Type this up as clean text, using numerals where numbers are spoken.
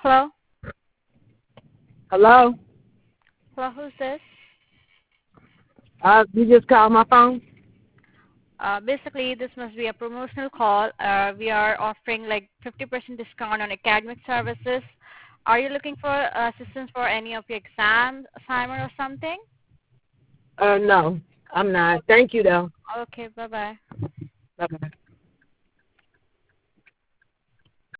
Hello? Hello? Hello, who's this? You just called my phone? Basically, this must be a promotional call. We are offering like 50% discount on academic services. Are you looking for assistance for any of your exams, assignment, or something? No, I'm not. Thank you, though. Okay, bye-bye. Bye-bye.